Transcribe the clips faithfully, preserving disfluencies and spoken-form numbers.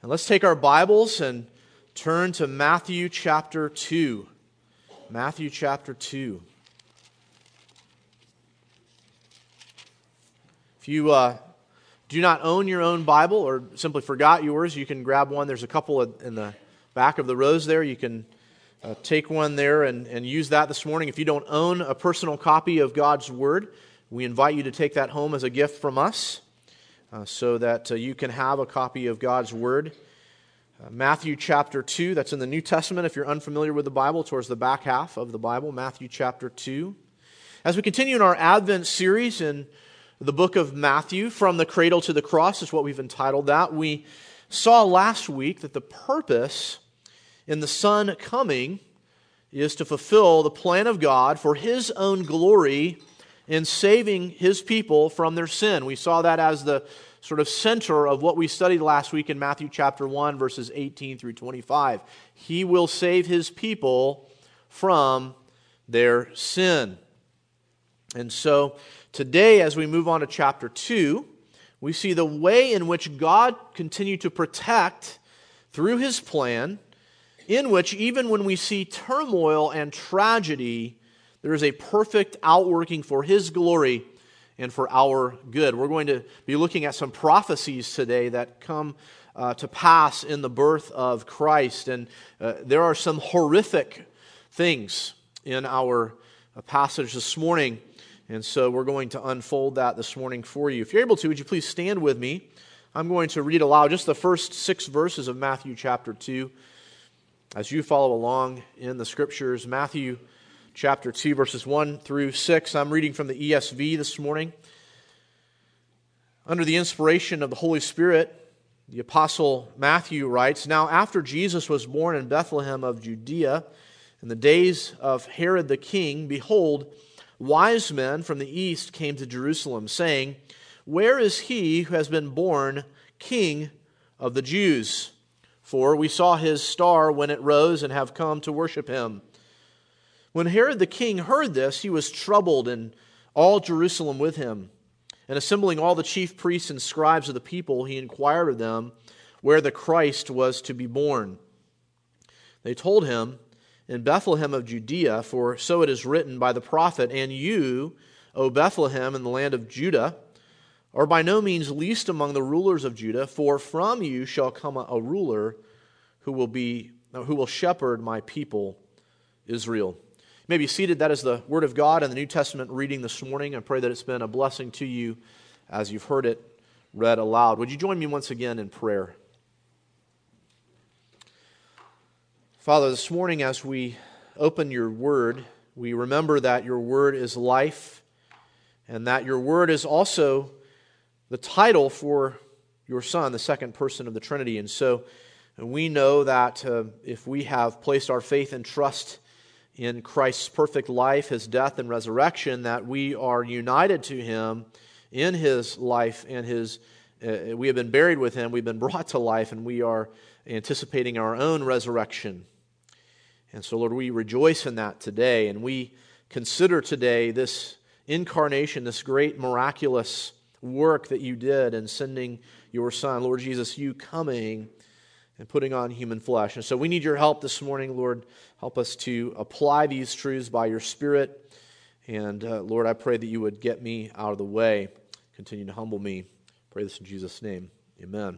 And let's take our Bibles and turn to Matthew chapter two. Matthew chapter two. If you uh, do not own your own Bible or simply forgot yours, you can grab one. There's a couple in the back of the rows there. You can uh, take one there and, and use that this morning. If you don't own a personal copy of God's Word, we invite you to take that home as a gift from us uh, so that uh, you can have a copy of God's Word. Uh, Matthew chapter two, that's in the New Testament. If you're unfamiliar with the Bible, towards the back half of the Bible, Matthew chapter two. As we continue in our Advent series in the book of Matthew, From the Cradle to the Cross is what we've entitled that. We saw last week that the purpose in the Son coming is to fulfill the plan of God for His own glory in saving His people from their sin. We saw that as the sort of center of what we studied last week in Matthew chapter one, verses eighteen through twenty-five. He will save His people from their sin. And so today, as we move on to chapter two, we see the way in which God continued to protect through His plan, in which even when we see turmoil and tragedy, there is a perfect outworking for His glory and for our good. We're going to be looking at some prophecies today that come uh, to pass in the birth of Christ. And uh, there are some horrific things in our uh, passage this morning. And so we're going to unfold that this morning for you. If you're able to, would you please stand with me? I'm going to read aloud just the first six verses of Matthew chapter two as you follow along in the Scriptures. Matthew chapter two, verses one through six. I'm reading from the E S V this morning. Under the inspiration of the Holy Spirit, the Apostle Matthew writes, "Now after Jesus was born in Bethlehem of Judea, in the days of Herod the king, behold, wise men from the east came to Jerusalem, saying, 'Where is he who has been born King of the Jews? For we saw his star when it rose and have come to worship him.' When Herod the king heard this, he was troubled, and all Jerusalem with him. And assembling all the chief priests and scribes of the people, he inquired of them where the Christ was to be born. They told him, 'In Bethlehem of Judea, for so it is written by the prophet, and you, O Bethlehem, in the land of Judah, are by no means least among the rulers of Judah, for from you shall come a ruler who will be who will shepherd my people Israel.'" You may be seated. That is the Word of God and the New Testament reading this morning. I pray that it's been a blessing to you as you've heard it read aloud. Would you join me once again in prayer? Father, this morning as we open your Word, we remember that your Word is life and that your Word is also the title for your Son, the second person of the Trinity. And so we know that uh, if we have placed our faith and trust in Christ's perfect life, His death and resurrection, that we are united to Him in His life and His, uh, we have been buried with Him, we've been brought to life, and we are anticipating our own resurrection. And so, Lord, we rejoice in that today, and we consider today this incarnation, this great miraculous work that you did in sending your Son, Lord Jesus, you coming and putting on human flesh. And so we need your help this morning, Lord. Help us to apply these truths by your Spirit. And uh, Lord, I pray that you would get me out of the way. Continue to humble me. Pray this in Jesus' name. Amen.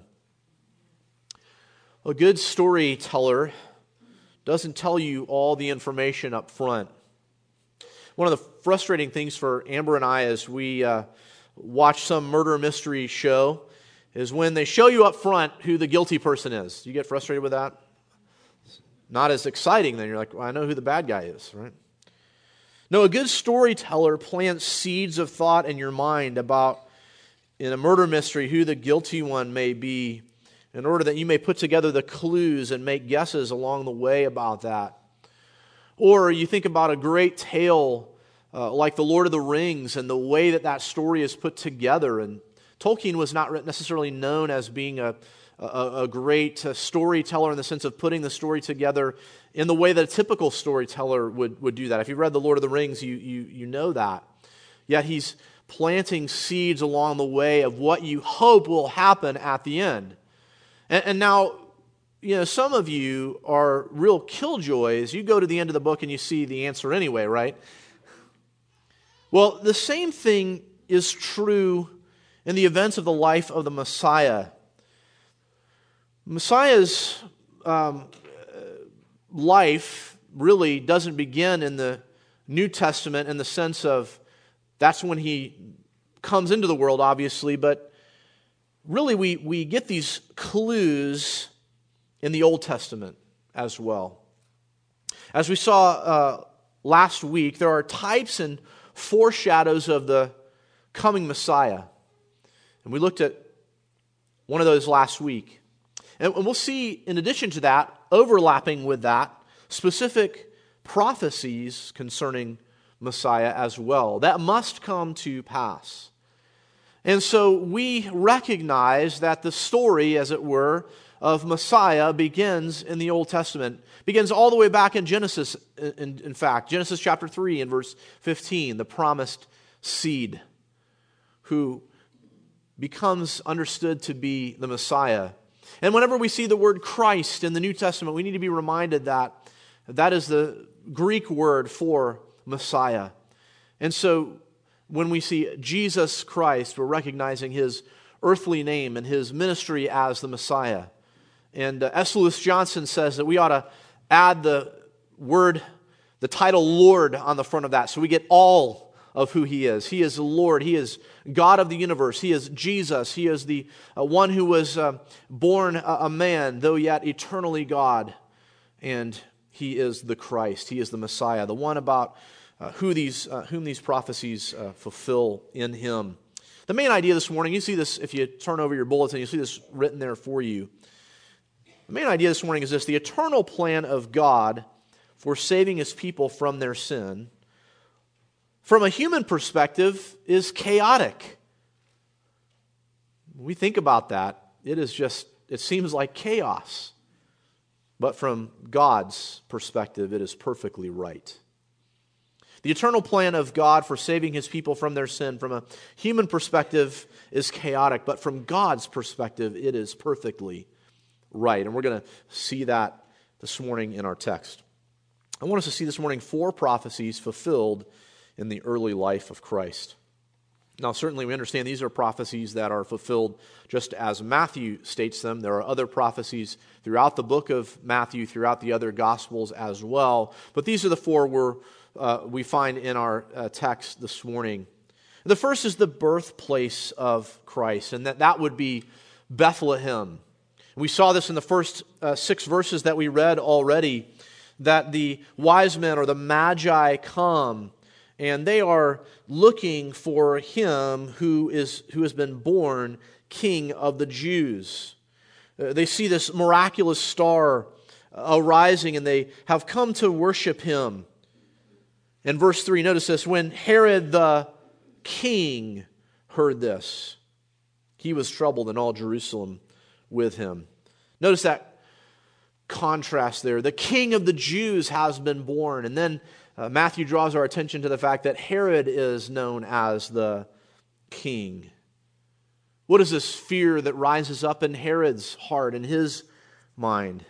A good storyteller doesn't tell you all the information up front. One of the frustrating things for Amber and I as we uh, watch some murder mystery show is when they show you up front who the guilty person is. Do you get frustrated with that? Not as exciting then. You're like, well, I know who the bad guy is, right? No, a good storyteller plants seeds of thought in your mind about, in a murder mystery, who the guilty one may be, in order that you may put together the clues and make guesses along the way about that. Or you think about a great tale uh, like The Lord of the Rings and the way that that story is put together. And Tolkien was not necessarily known as being a, a, a great uh, storyteller in the sense of putting the story together in the way that a typical storyteller would, would do that. If you've read The Lord of the Rings, you, you, you know that. Yet he's planting seeds along the way of what you hope will happen at the end. And, and now, you know, some of you are real killjoys. You go to the end of the book and you see the answer anyway, right? Well, the same thing is true in the events of the life of the Messiah. Messiah's um, life really doesn't begin in the New Testament in the sense of that's when he comes into the world, obviously, but really we, we get these clues in the Old Testament as well. As we saw uh, last week, there are types and foreshadows of the coming Messiah. And we looked at one of those last week. And we'll see, in addition to that, overlapping with that, specific prophecies concerning Messiah as well. That must come to pass. And so we recognize that the story, as it were, of Messiah begins in the Old Testament. Begins all the way back in Genesis, in, in fact. Genesis chapter three and verse fifteen, the promised seed who becomes understood to be the Messiah. And whenever we see the word Christ in the New Testament, we need to be reminded that that is the Greek word for Messiah. And so when we see Jesus Christ, we're recognizing his earthly name and his ministry as the Messiah. And uh, S. Lewis Johnson says that we ought to add the word, the title Lord on the front of that, so we get all of who he is. He is the Lord. He is God of the universe. He is Jesus. He is the uh, one who was uh, born a, a man, though yet eternally God. And he is the Christ. He is the Messiah, the one about uh, who these, uh, whom these prophecies uh, fulfill in him. The main idea this morning, you see this if you turn over your bulletin, you see this written there for you. The main idea this morning is this: the eternal plan of God for saving his people from their sin, from a human perspective, is chaotic. When we think about that, it is just, it seems like chaos. But from God's perspective, it is perfectly right. The eternal plan of God for saving his people from their sin, from a human perspective, is chaotic. But from God's perspective, it is perfectly right. And we're going to see that this morning in our text. I want us to see this morning four prophecies fulfilled in the early life of Christ. Now, certainly we understand these are prophecies that are fulfilled just as Matthew states them. There are other prophecies throughout the book of Matthew, throughout the other Gospels as well. But these are the four we're, uh, we find in our uh, text this morning. The first is the birthplace of Christ, and that, that would be Bethlehem. We saw this in the first uh, six verses that we read already, that the wise men or the Magi come, and they are looking for him who is who has been born King of the Jews. Uh, they see this miraculous star arising, and they have come to worship him. In verse three, notice this: when Herod the king heard this, he was troubled, and all Jerusalem with him. Notice that contrast there. The King of the Jews has been born, and then Uh, Matthew draws our attention to the fact that Herod is known as the king. What is this fear that rises up in Herod's heart, in his mind?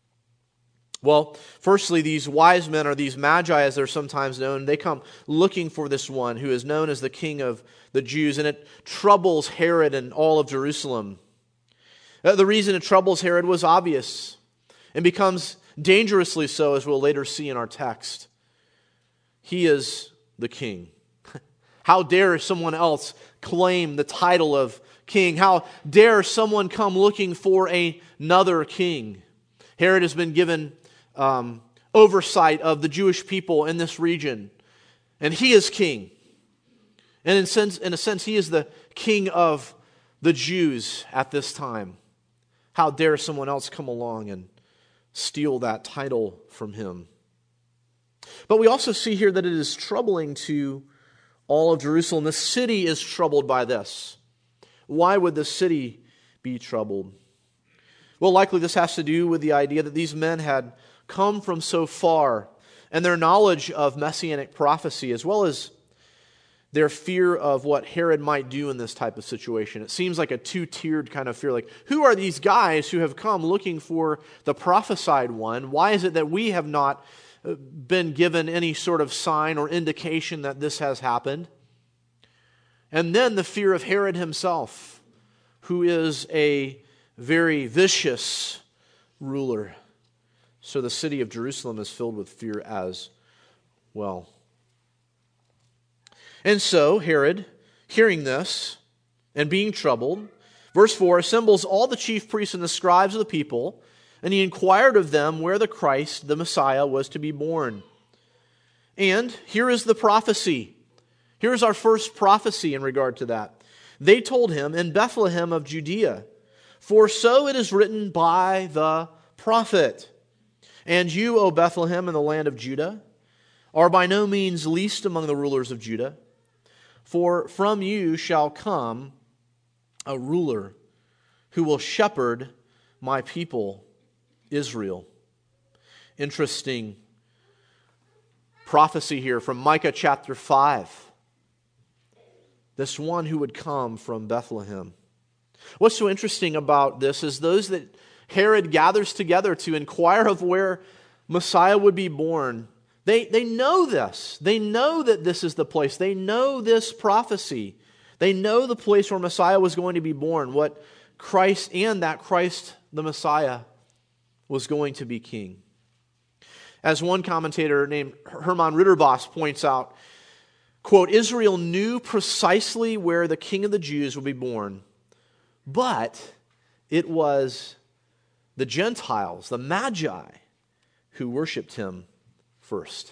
Well, firstly, these wise men, or these magi as they're sometimes known, they come looking for this one who is known as the King of the Jews, and it troubles Herod and all of Jerusalem. Uh, the reason it troubles Herod was obvious, and becomes dangerously so, as we'll later see in our text. He is the king. How dare someone else claim the title of king? How dare someone come looking for another king? Herod has been given um, oversight of the Jewish people in this region, and he is king. And in, sense, in a sense, he is the king of the Jews at this time. How dare someone else come along and steal that title from him? But we also see here that it is troubling to all of Jerusalem. The city is troubled by this. Why would the city be troubled? Well, likely this has to do with the idea that these men had come from so far, and their knowledge of messianic prophecy, as well as their fear of what Herod might do in this type of situation. It seems like a two-tiered kind of fear. Like, who are these guys who have come looking for the prophesied one? Why is it that we have not been given any sort of sign or indication that this has happened? And then the fear of Herod himself, who is a very vicious ruler. So the city of Jerusalem is filled with fear as well. And so Herod, hearing this and being troubled, verse four, assembles all the chief priests and the scribes of the people, and he inquired of them where the Christ, the Messiah, was to be born. And here is the prophecy. Here's our first prophecy in regard to that. They told him, in Bethlehem of Judea, for so it is written by the prophet. And you, O Bethlehem, in the land of Judah, are by no means least among the rulers of Judah, for from you shall come a ruler who will shepherd my people Israel. Interesting prophecy here from Micah chapter five. This one who would come from Bethlehem. What's so interesting about this is those that Herod gathers together to inquire of where Messiah would be born. They, they know this. They know that this is the place. They know this prophecy. They know the place where Messiah was going to be born, what Christ and that Christ, the Messiah, was going to be king. As one commentator named Hermann Ritterboss points out, quote, Israel knew precisely where the King of the Jews would be born, but it was the Gentiles, the Magi, who worshipped him first.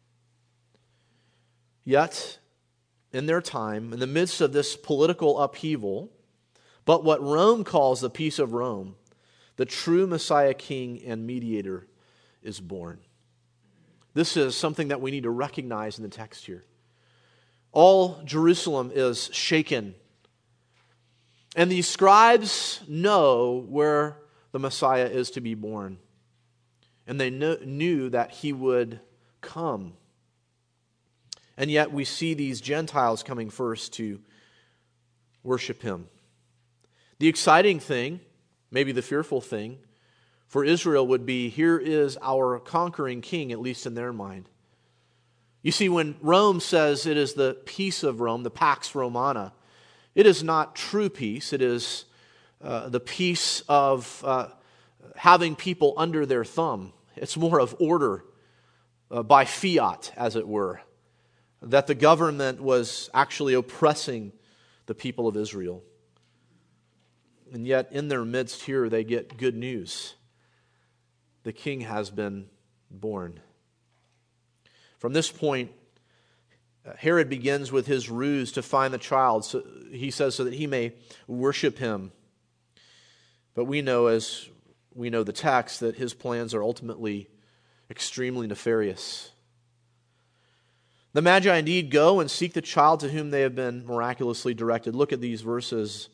Yet, in their time, in the midst of this political upheaval, but what Rome calls the peace of Rome, the true Messiah King and mediator is born. This is something that we need to recognize in the text here. All Jerusalem is shaken. And these scribes know where the Messiah is to be born. And they kn- knew that he would come. And yet we see these Gentiles coming first to worship him. The exciting thing, maybe the fearful thing, for Israel would be, here is our conquering king, at least in their mind. You see, when Rome says it is the peace of Rome, the Pax Romana, it is not true peace. It is uh, the peace of uh, having people under their thumb. It's more of order uh, by fiat, as it were, that the government was actually oppressing the people of Israel. And yet, in their midst here, they get good news. The king has been born. From this point, Herod begins with his ruse to find the child. So he says so that he may worship him. But we know, as we know the text, that his plans are ultimately extremely nefarious. The Magi indeed go and seek the child to whom they have been miraculously directed. Look at these verses.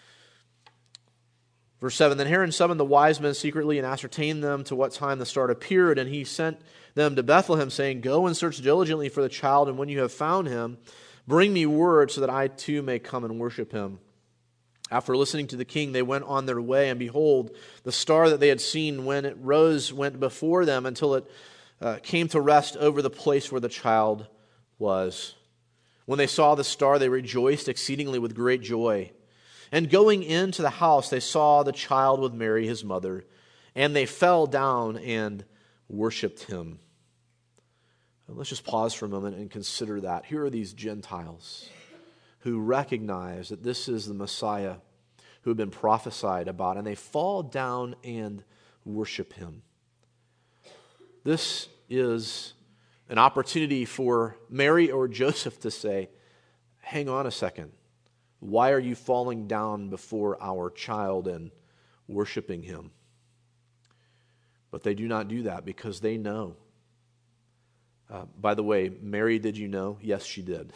Verse seven, then Herod summoned the wise men secretly and ascertained them to what time the star appeared, and he sent them to Bethlehem, saying, go and search diligently for the child, and when you have found him, bring me word so that I too may come and worship him. After listening to the king, they went on their way, and behold, the star that they had seen when it rose went before them until it uh, came to rest over the place where the child was. When they saw the star, they rejoiced exceedingly with great joy. And going into the house, they saw the child with Mary, his mother, and they fell down and worshipped him. Let's just pause for a moment and consider that. Here are these Gentiles who recognize that this is the Messiah who had been prophesied about, and they fall down and worship him. This is an opportunity for Mary or Joseph to say, hang on a second. Why are you falling down before our child and worshiping him? But they do not do that because they know. Uh, by the way, Mary, did you know? Yes, she did.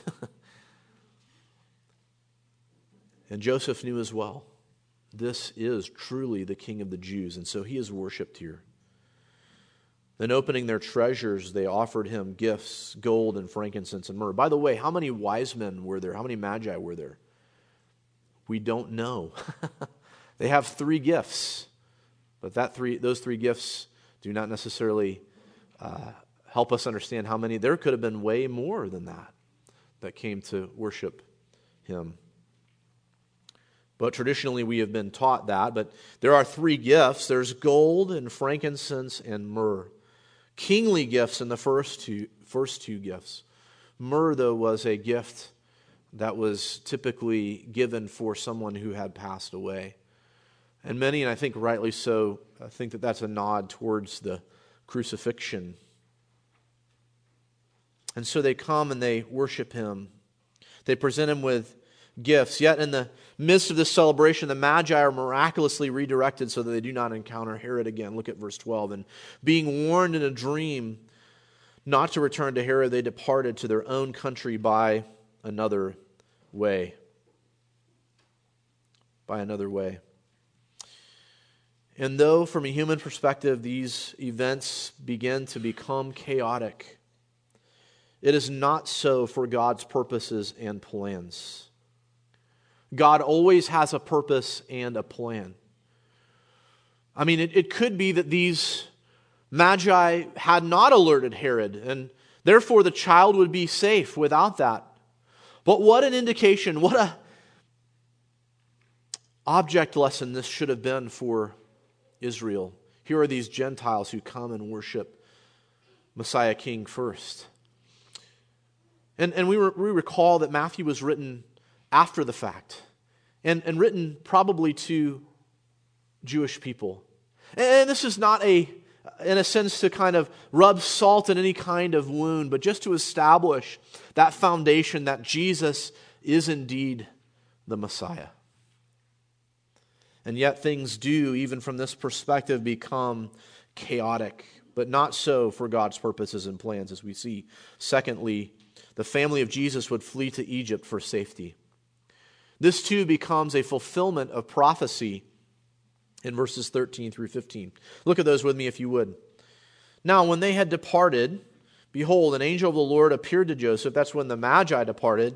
And Joseph knew as well. This is truly the King of the Jews, and so he is worshipped here. Then opening their treasures, they offered him gifts, gold and frankincense and myrrh. By the way, how many wise men were there? How many magi were there? We don't know. They have three gifts, but that three, those three gifts do not necessarily uh, help us understand how many. There could have been way more than that that came to worship him. But traditionally we have been taught that. But there are three gifts. There's gold and frankincense and myrrh. Kingly gifts in the first two, first two gifts. Myrrh, though, was a gift that was typically given for someone who had passed away. And many, and I think rightly so, I think that that's a nod towards the crucifixion. And so they come and they worship him. They present him with gifts. Yet in the midst of this celebration, the Magi are miraculously redirected so that they do not encounter Herod again. Look at verse twelve. And being warned in a dream not to return to Herod, they departed to their own country by another way. By another way. And though from a human perspective these events begin to become chaotic, it is not so for God's purposes and plans. God always has a purpose and a plan. I mean, it, it could be that these Magi had not alerted Herod, and therefore the child would be safe without that. But what an indication, what a object lesson this should have been for Israel. Here are these Gentiles who come and worship Messiah King first. And, and we, re, we recall that Matthew was written after the fact, and, and written probably to Jewish people. And this is not a, in a sense, to kind of rub salt in any kind of wound, but just to establish that foundation that Jesus is indeed the Messiah. And yet things do, even from this perspective, become chaotic, but not so for God's purposes and plans, as we see. Secondly, the family of Jesus would flee to Egypt for safety. This too becomes a fulfillment of prophecy in verses thirteen through fifteen. Look at those with me if you would. Now, when they had departed, behold, an angel of the Lord appeared to Joseph. That's when the Magi departed.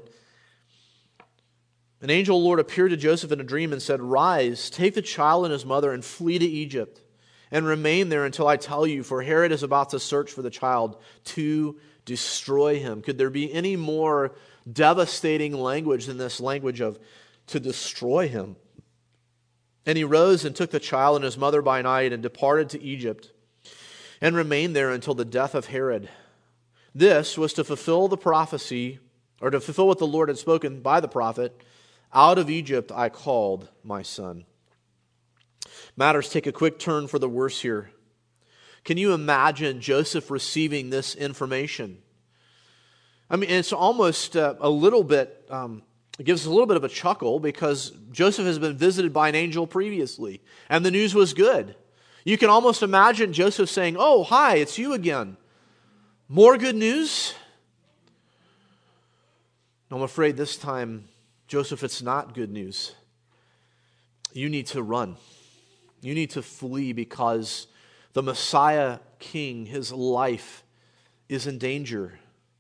An angel of the Lord appeared to Joseph in a dream and said, "Rise, take the child and his mother and flee to Egypt, and remain there until I tell you, for Herod is about to search for the child to destroy him." Could there be any more devastating language than this language of to destroy him? And he rose and took the child and his mother by night and departed to Egypt and remained there until the death of Herod. This was to fulfill the prophecy, or to fulfill what the Lord had spoken by the prophet, "Out of Egypt I called my son." Matters take a quick turn for the worse here. Can you imagine Joseph receiving this information? I mean, it's almost uh, a little bit, um, it gives us a little bit of a chuckle because Joseph has been visited by an angel previously, and the news was good. You can almost imagine Joseph saying, "Oh, hi, it's you again. More good news?" I'm afraid this time, Joseph, it's not good news. You need to run. You need to flee because the Messiah King, his life, is in danger.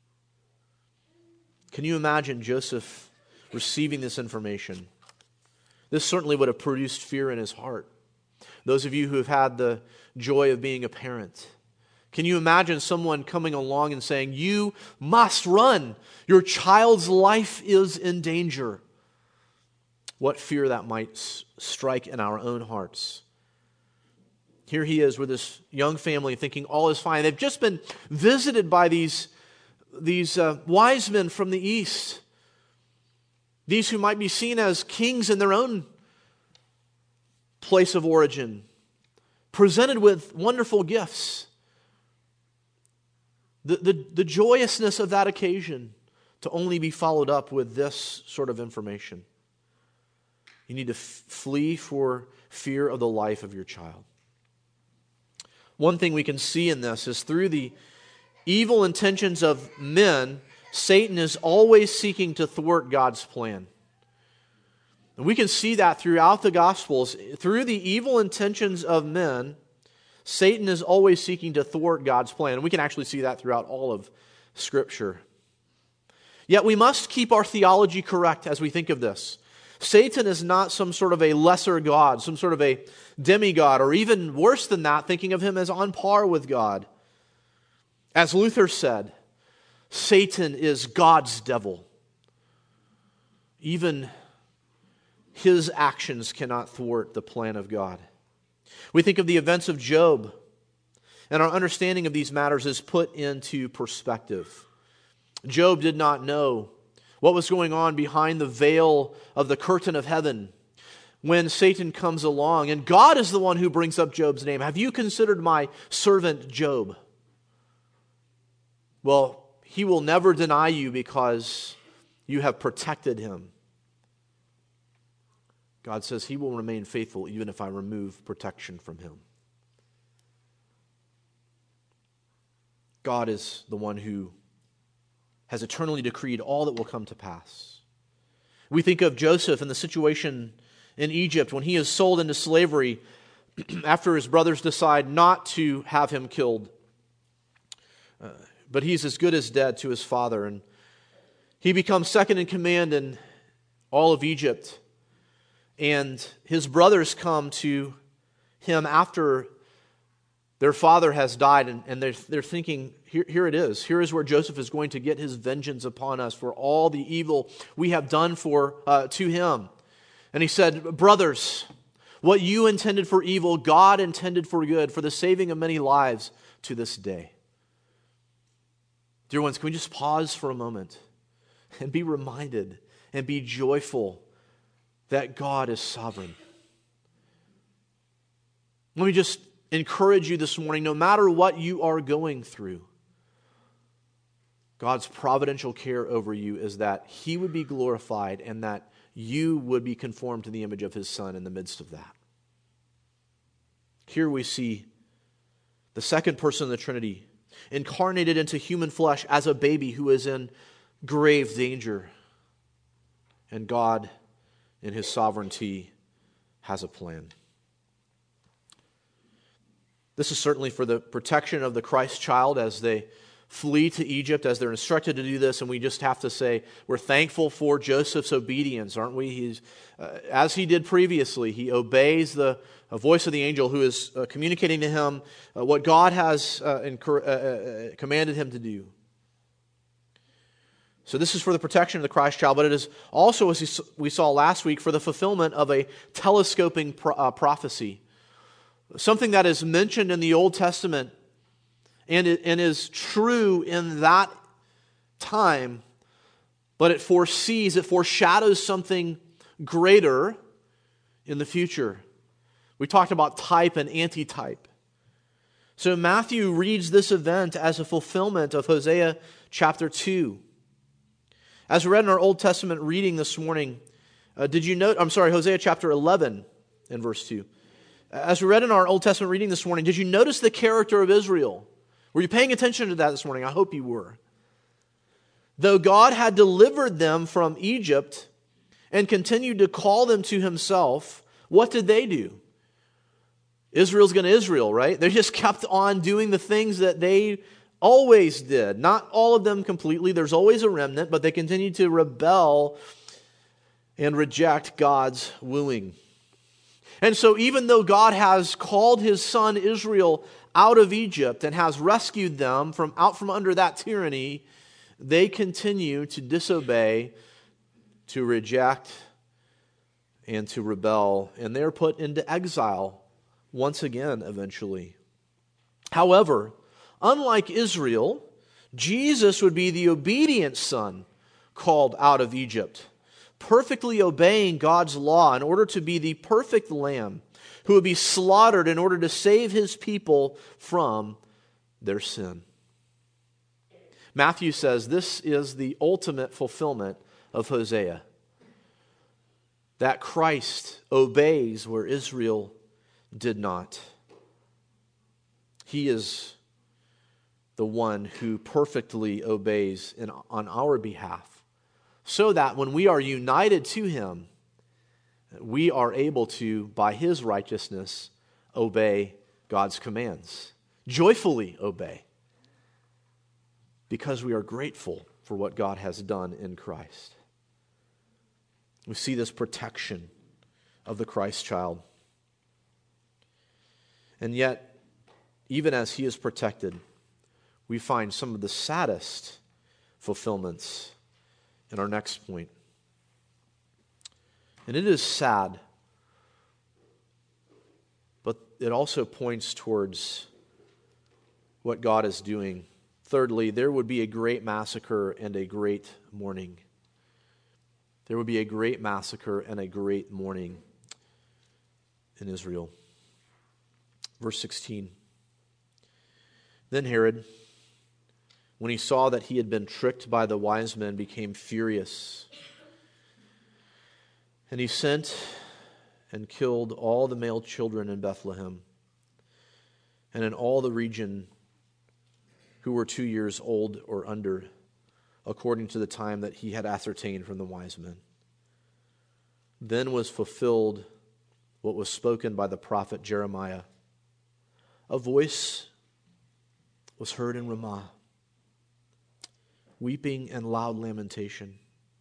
Can you imagine Joseph receiving this information? This certainly would have produced fear in his heart. Those of you who have had the joy of being a parent, can you imagine someone coming along and saying, "You must run. Your child's life is in danger"? What fear that might s- strike in our own hearts. Here he is with this young family thinking all is fine. They've just been visited by these, these uh, wise men from the east. These who might be seen as kings in their own place of origin, presented with wonderful gifts. The, the, the joyousness of that occasion to only be followed up with this sort of information. You need to f- flee for fear of the life of your child. One thing we can see in this is through the evil intentions of men, Satan is always seeking to thwart God's plan. And we can see that throughout the Gospels. Through the evil intentions of men, Satan is always seeking to thwart God's plan. And we can actually see that throughout all of Scripture. Yet we must keep our theology correct as we think of this. Satan is not some sort of a lesser god, some sort of a demigod, or even worse than that, thinking of him as on par with God. As Luther said, Satan is God's devil. Even his actions cannot thwart the plan of God. We think of the events of Job, and our understanding of these matters is put into perspective. Job did not know what was going on behind the veil of the curtain of heaven when Satan comes along, and God is the one who brings up Job's name. Have you considered my servant Job? Well, he will never deny you because you have protected him. God says he will remain faithful even if I remove protection from him. God is the one who has eternally decreed all that will come to pass. We think of Joseph and the situation in Egypt when he is sold into slavery after his brothers decide not to have him killed. Uh, but he's as good as dead to his father, and he becomes second in command in all of Egypt. And his brothers come to him after their father has died, and, and they're, they're thinking, here, here it is. Here is where Joseph is going to get his vengeance upon us for all the evil we have done for uh, to him. And he said, brothers, what you intended for evil, God intended for good, for the saving of many lives to this day. Dear ones, can we just pause for a moment and be reminded and be joyful that God is sovereign? Let me just encourage you this morning, no matter what you are going through, God's providential care over you is that He would be glorified and that you would be conformed to the image of His Son in the midst of that. Here we see the second person of the Trinity incarnated into human flesh as a baby who is in grave danger. And God, in His sovereignty, has a plan. This is certainly for the protection of the Christ child as they flee to Egypt, as they're instructed to do this, and we just have to say we're thankful for Joseph's obedience, aren't we? He's, uh, as he did previously, he obeys the uh, voice of the angel who is uh, communicating to him uh, what God has uh, incur- uh, uh, commanded him to do. So this is for the protection of the Christ child, but it is also, as we saw last week, for the fulfillment of a telescoping pro- uh, prophecy. Something that is mentioned in the Old Testament and, it, and is true in that time, but it foresees, it foreshadows something greater in the future. We talked about type and antitype. So Matthew reads this event as a fulfillment of Hosea chapter two. As we read in our Old Testament reading this morning, uh, did you note, I'm sorry, Hosea chapter eleven and verse two. As we read in our Old Testament reading this morning, did you notice the character of Israel? Were you paying attention to that this morning? I hope you were. Though God had delivered them from Egypt and continued to call them to Himself, what did they do? Israel's going to Israel, right? They just kept on doing the things that they always did. Not all of them completely. There's always a remnant, but they continued to rebel and reject God's wooing. And so even though God has called His son Israel out of Egypt and has rescued them from out from under that tyranny, they continue to disobey, to reject, and to rebel. And they're put into exile once again eventually. However, unlike Israel, Jesus would be the obedient son called out of Egypt, perfectly obeying God's law in order to be the perfect lamb who would be slaughtered in order to save His people from their sin. Matthew says this is the ultimate fulfillment of Hosea, that Christ obeys where Israel did not. He is the one who perfectly obeys in, on our behalf, so that when we are united to Him, we are able to, by His righteousness, obey God's commands, joyfully obey, because we are grateful for what God has done in Christ. We see this protection of the Christ child. And yet, even as he is protected, we find some of the saddest fulfillments in our next point. And it is sad, but it also points towards what God is doing. Thirdly, there would be a great massacre and a great mourning. There would be a great massacre and a great mourning in Israel. Verse sixteen. Then Herod, when he saw that he had been tricked by the wise men, became furious. And he sent and killed all the male children in Bethlehem and in all the region who were two years old or under, according to the time that he had ascertained from the wise men. Then was fulfilled what was spoken by the prophet Jeremiah. A voice was heard in Ramah, weeping and loud lamentation.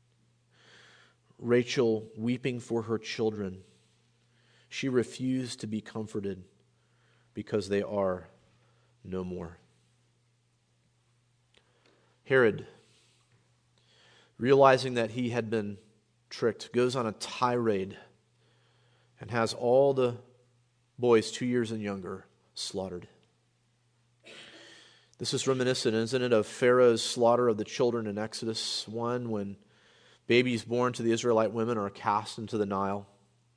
Rachel weeping for her children. She refused to be comforted because they are no more. Herod, realizing that he had been tricked, goes on a tirade and has all the boys two years and younger slaughtered. This is reminiscent, isn't it, of Pharaoh's slaughter of the children in Exodus one, when babies born to the Israelite women are cast into the Nile.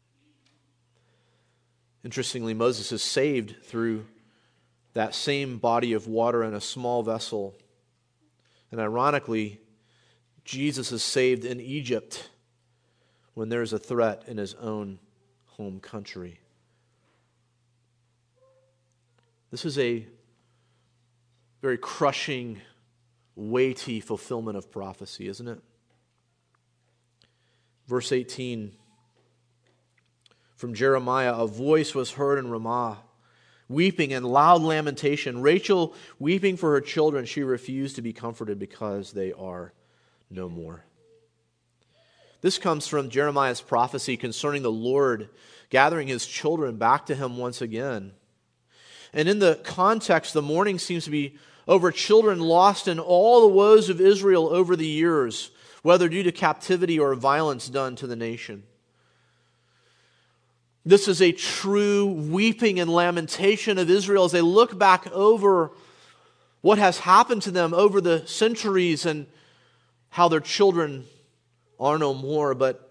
Interestingly, Moses is saved through that same body of water in a small vessel. And ironically, Jesus is saved in Egypt when there's a threat in his own home country. This is a very crushing, weighty fulfillment of prophecy, isn't it? Verse eighteen, from Jeremiah, a voice was heard in Ramah, weeping and loud lamentation. Rachel weeping for her children, she refused to be comforted because they are no more. This comes from Jeremiah's prophecy concerning the Lord gathering his children back to him once again. And in the context, the mourning seems to be over children lost in all the woes of Israel over the years, whether due to captivity or violence done to the nation. This is a true weeping and lamentation of Israel as they look back over what has happened to them over the centuries and how their children are no more. But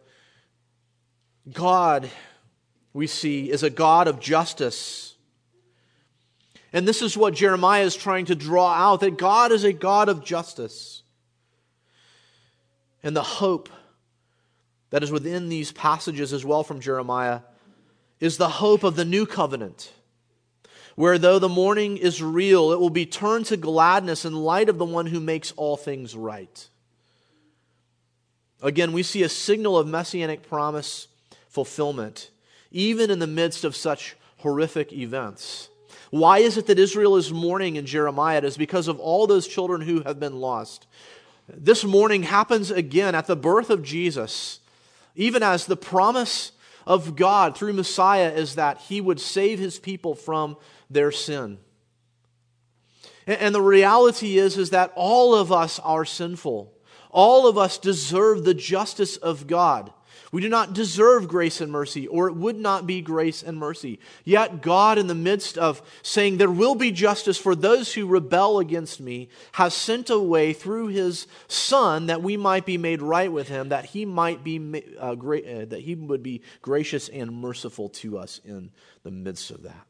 God, we see, is a God of justice. And this is what Jeremiah is trying to draw out, that God is a God of justice. And the hope that is within these passages as well from Jeremiah is the hope of the new covenant, where though the mourning is real, it will be turned to gladness in light of the one who makes all things right. Again, we see a signal of messianic promise fulfillment, even in the midst of such horrific events. Why is it that Israel is mourning in Jeremiah? It is because of all those children who have been lost. This mourning happens again at the birth of Jesus, even as the promise of God through Messiah is that he would save his people from their sin. And the reality is, is that all of us are sinful. All of us deserve the justice of God. We do not deserve grace and mercy, or it would not be grace and mercy. Yet God, in the midst of saying there will be justice for those who rebel against me, has sent a way through his Son that we might be made right with him, that he might be uh, great, uh, that he would be gracious and merciful to us in the midst of that.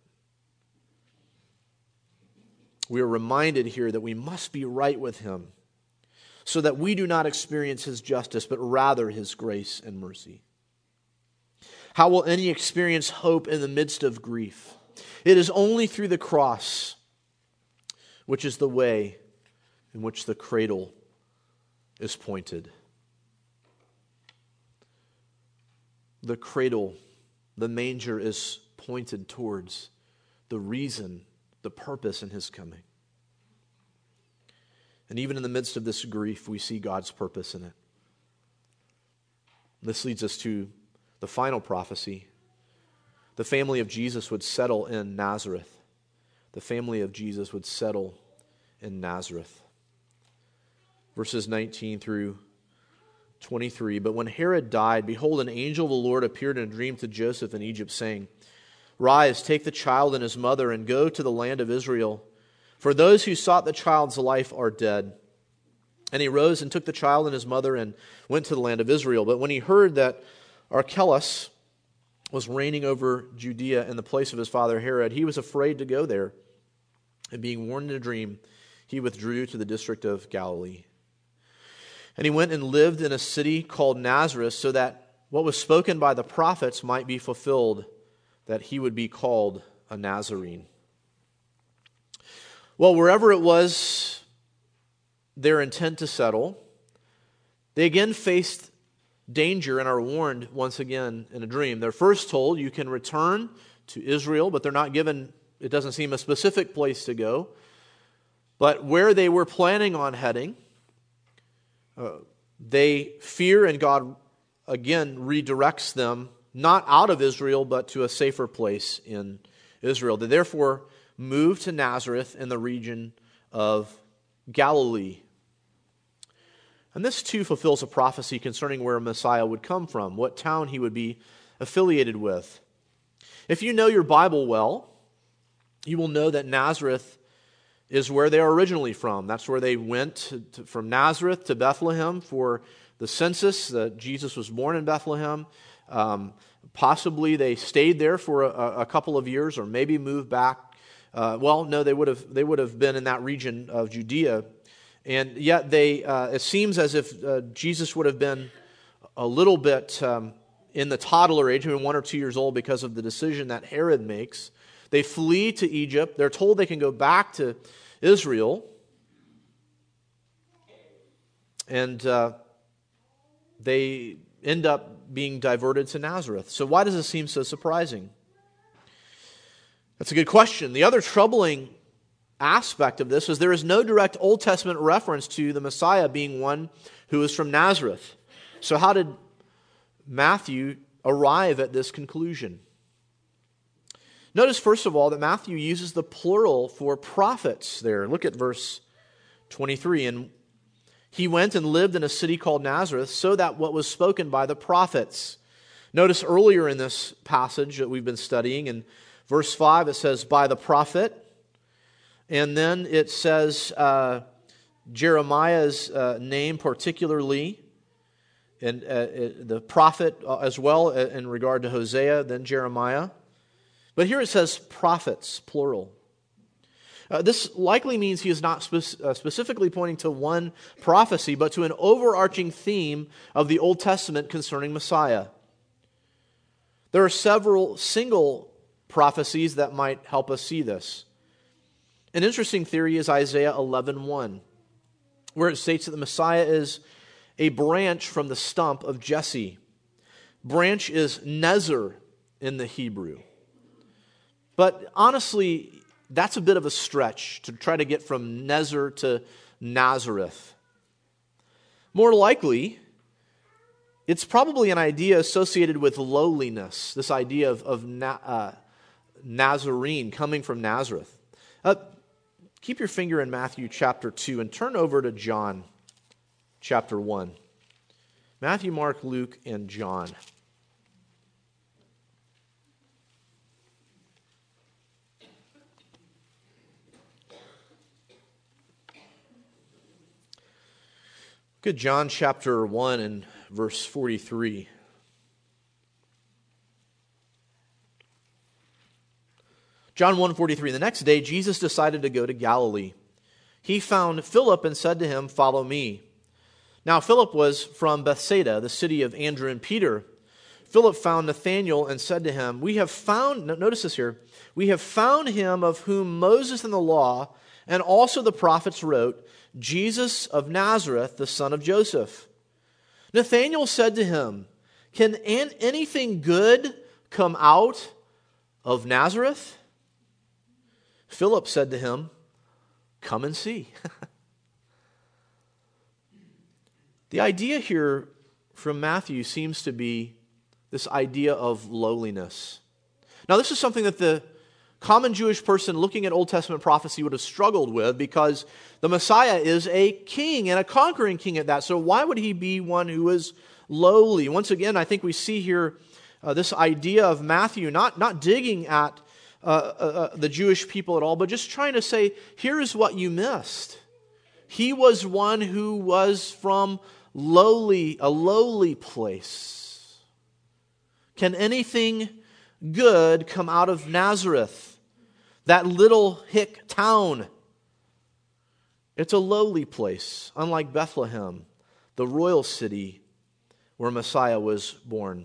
We are reminded here that we must be right with him, so that we do not experience his justice, but rather his grace and mercy. How will any experience hope in the midst of grief? It is only through the cross, which is the way in which the cradle is pointed. The cradle, the manger, is pointed towards the reason, the purpose in his coming. And even in the midst of this grief, we see God's purpose in it. This leads us to the final prophecy. The family of Jesus would settle in Nazareth. The family of Jesus would settle in Nazareth. Verses nineteen through twenty-three. But when Herod died, behold, an angel of the Lord appeared in a dream to Joseph in Egypt, saying, Rise, take the child and his mother, and go to the land of Israel, for those who sought the child's life are dead. And he rose and took the child and his mother and went to the land of Israel. But when he heard that Archelaus was reigning over Judea in the place of his father Herod, he was afraid to go there. And being warned in a dream, he withdrew to the district of Galilee. And he went and lived in a city called Nazareth, so that what was spoken by the prophets might be fulfilled, that he would be called a Nazarene. Well, wherever it was their intent to settle, they again faced danger and are warned once again in a dream. They're first told, you can return to Israel, but they're not given, it doesn't seem, a specific place to go. But where they were planning on heading, uh, they fear, and God again redirects them, not out of Israel, but to a safer place in Israel. They therefore move to Nazareth in the region of Galilee. And this too fulfills a prophecy concerning where Messiah would come from, what town he would be affiliated with. If you know your Bible well, you will know that Nazareth is where they are originally from. That's where they went to, to, from Nazareth to Bethlehem for the census. Uh, Jesus was born in Bethlehem. Um, possibly they stayed there for a, a couple of years, or maybe moved back. Uh, well, no, they would have they would have been in that region of Judea. And yet they, uh, it seems as if uh, Jesus would have been a little bit um, in the toddler age, maybe one or two years old, because of the decision that Herod makes. They flee to Egypt. They're told they can go back to Israel. And uh, they end up being diverted to Nazareth. So why does this seem so surprising? That's a good question. The other troubling aspect of this is there is no direct Old Testament reference to the Messiah being one who is from Nazareth. So how did Matthew arrive at this conclusion? Notice, first of all, that Matthew uses the plural for prophets there. Look at verse twenty-three. And he went and lived in a city called Nazareth, so that what was spoken by the prophets. Notice earlier in this passage that we've been studying, in verse five, it says, by the prophet. And then it says uh, Jeremiah's uh, name particularly, and uh, the prophet as well in regard to Hosea, then Jeremiah. But here it says prophets, plural. Uh, this likely means he is not spe- uh, specifically pointing to one prophecy, but to an overarching theme of the Old Testament concerning Messiah. There are several single prophecies that might help us see this. An interesting theory is Isaiah eleven one, where it states that the Messiah is a branch from the stump of Jesse. Branch is nezer in the Hebrew. But honestly, that's a bit of a stretch to try to get from Nezer to Nazareth. More likely, it's probably an idea associated with lowliness, this idea of, of na, uh, Nazarene, coming from Nazareth. Uh, keep your finger in Matthew chapter two and turn over to John chapter one. Matthew, Mark, Luke, and John. Look at John chapter one and verse forty-three. John one forty-three. The next day, Jesus decided to go to Galilee. He found Philip and said to him, "Follow me." Now Philip was from Bethsaida, the city of Andrew and Peter. Philip found Nathanael and said to him, "We have found," notice this here, "we have found him of whom Moses and the law and also the prophets wrote, Jesus of Nazareth, the son of Joseph." Nathanael said to him, "Can anything good come out of Nazareth?" Philip said to him, "Come and see." The idea here from Matthew seems to be this idea of lowliness. Now, this is something that the common Jewish person looking at Old Testament prophecy would have struggled with, because the Messiah is a king and a conquering king at that. So why would he be one who is lowly? Once again, I think we see here uh, this idea of Matthew not, not digging at uh, uh, the Jewish people at all, but just trying to say, here is what you missed. He was one who was from lowly, a lowly place. Can anything good come out of Nazareth, that little hick town? It's a lowly place, unlike Bethlehem, the royal city where Messiah was born.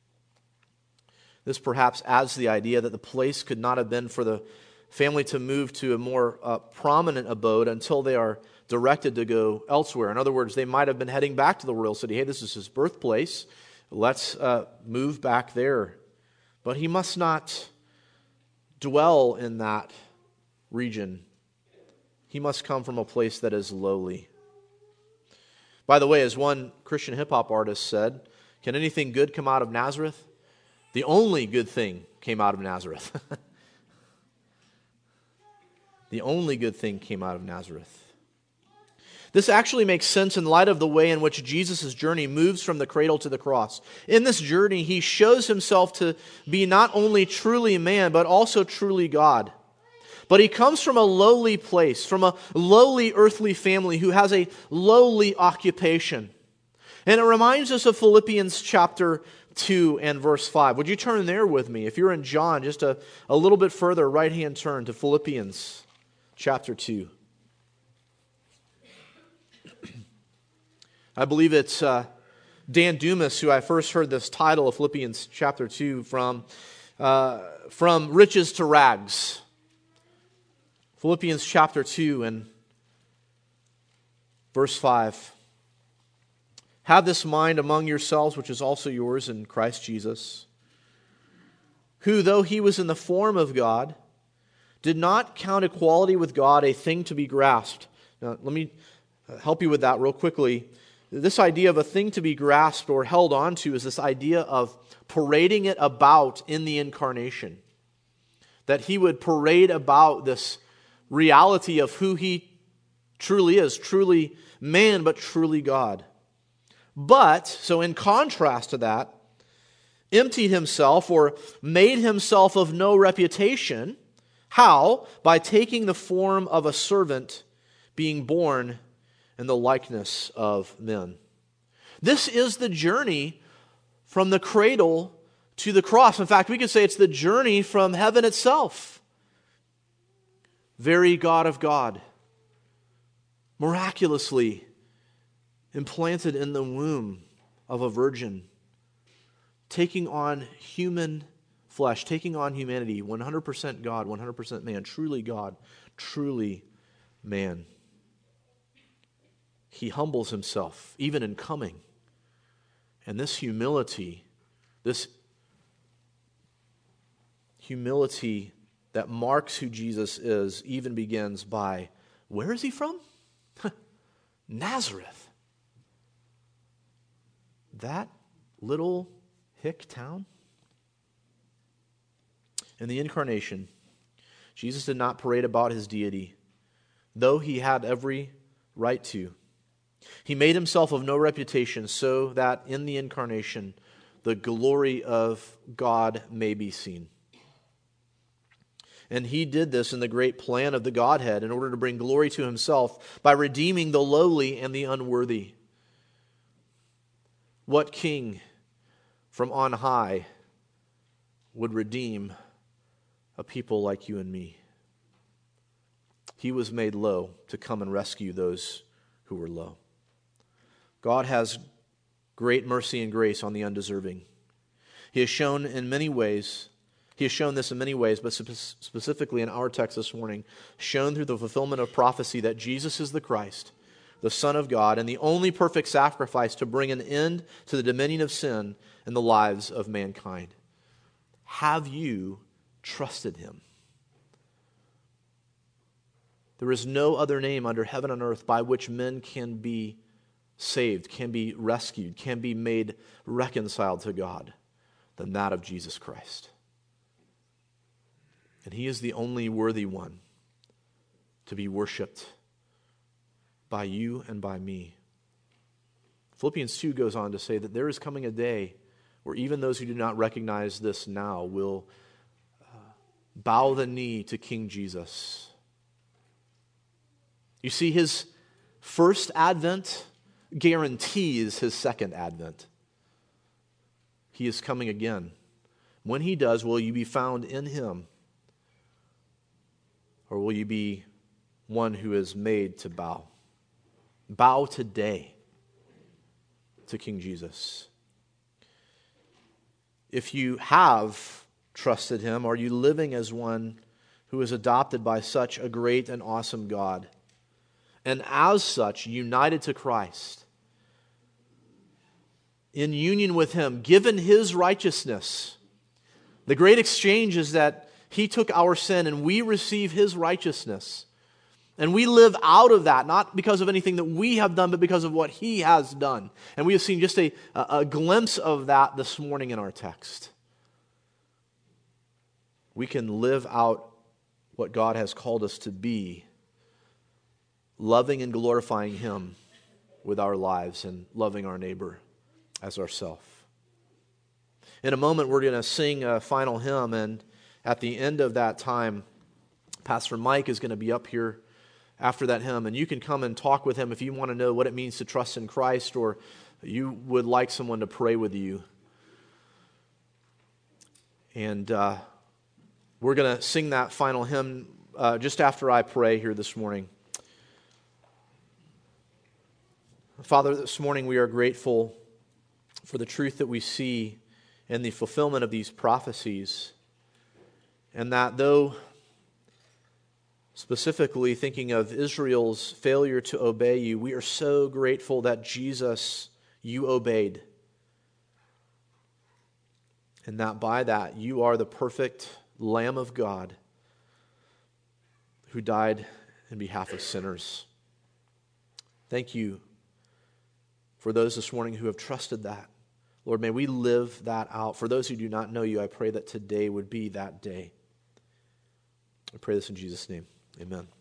This perhaps adds the idea that the place could not have been for the family to move to a more uh, prominent abode until they are directed to go elsewhere. In other words, they might have been heading back to the royal city. Hey, this is his birthplace. Let's uh, move back there. But he must not dwell in that region. He must come from a place that is lowly. By the way, as one Christian hip-hop artist said, can anything good come out of Nazareth? The only good thing came out of Nazareth. The only good thing came out of Nazareth. This actually makes sense in light of the way in which Jesus' journey moves from the cradle to the cross. In this journey, he shows himself to be not only truly man, but also truly God. But he comes from a lowly place, from a lowly earthly family who has a lowly occupation. And it reminds us of Philippians chapter two and verse five. Would you turn there with me? If you're in John, just a, a little bit further, right-hand turn to Philippians chapter two. I believe it's uh, Dan Dumas who I first heard this title of Philippians chapter two from, uh, from riches to rags. Philippians chapter two and verse five. Have this mind among yourselves, which is also yours in Christ Jesus, who, though he was in the form of God, did not count equality with God a thing to be grasped. Now, let me help you with that real quickly. This idea of a thing to be grasped or held onto is this idea of parading it about in the incarnation. That he would parade about this reality of who he truly is, truly man, but truly God. But, so in contrast to that, emptied himself or made himself of no reputation. How? By taking the form of a servant, being born in the likeness of men. This is the journey from the cradle to the cross. In fact, we could say it's the journey from heaven itself. Very God of God, miraculously implanted in the womb of a virgin, taking on human flesh, taking on humanity, one hundred percent God, one hundred percent man, truly God, truly man. He humbles himself, even in coming. And this humility, this humility that marks who Jesus is, even begins by, where is he from? Nazareth. That little hick town? In the incarnation, Jesus did not parade about his deity, though he had every right to. He made himself of no reputation so that in the incarnation the glory of God may be seen. And he did this in the great plan of the Godhead in order to bring glory to himself by redeeming the lowly and the unworthy. What king from on high would redeem a people like you and me? He was made low to come and rescue those who were low. God has great mercy and grace on the undeserving. He has shown in many ways, He has shown this in many ways, but specifically in our text this morning, shown through the fulfillment of prophecy that Jesus is the Christ, the Son of God, and the only perfect sacrifice to bring an end to the dominion of sin in the lives of mankind. Have you trusted Him? There is no other name under heaven and earth by which men can be saved, can be rescued, can be made reconciled to God than that of Jesus Christ. And he is the only worthy one to be worshiped by you and by me. Philippians two goes on to say that there is coming a day where even those who do not recognize this now will uh, bow the knee to King Jesus. You see, his first advent guarantees his second advent. He is coming again. When he does, will you be found in him? Or will you be one who is made to bow? Bow today to King Jesus. If you have trusted him, are you living as one who is adopted by such a great and awesome God? And as such, united to Christ, in union with him, given his righteousness. The great exchange is that he took our sin and we receive his righteousness. And we live out of that, not because of anything that we have done, but because of what he has done. And we have seen just a, a glimpse of that this morning in our text. We can live out what God has called us to be, loving and glorifying him with our lives and loving our neighbor as ourselves. In a moment, we're going to sing a final hymn, and at the end of that time, Pastor Mike is going to be up here after that hymn, and you can come and talk with him if you want to know what it means to trust in Christ, or you would like someone to pray with you. And uh, we're going to sing that final hymn uh, just after I pray here this morning. Father, this morning we are grateful for the truth that we see in the fulfillment of these prophecies, and that though specifically thinking of Israel's failure to obey you, we are so grateful that Jesus, you obeyed, and that by that you are the perfect Lamb of God who died in behalf of sinners. Thank you for those this morning who have trusted that. Lord, may we live that out. For those who do not know you, I pray that today would be that day. I pray this in Jesus' name. Amen.